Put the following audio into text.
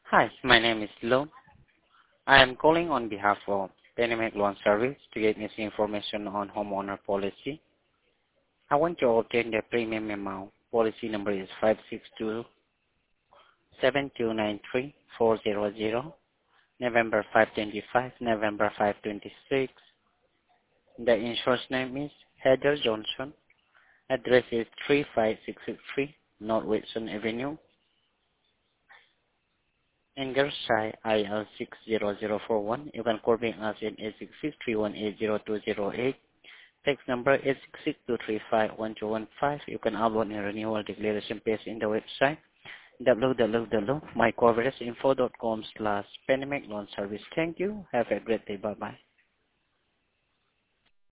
Hi, my name is Lo. I am calling on behalf of Dynamic Loan Service to get missing information on homeowner policy. I want to obtain the premium amount. Policy number is 562-7293-400, November 525, November 526. The insurance name is Heather Johnson. Address is 35663 North Wilson Avenue, Ingersoll, IL60041. You can call me us in 866-318-0208. Text number is 66235-1215. You can upload a renewal declaration page in the website www.mycoveragesinfo.com/pandemic loan service. Thank you. Have a great day. Bye-bye.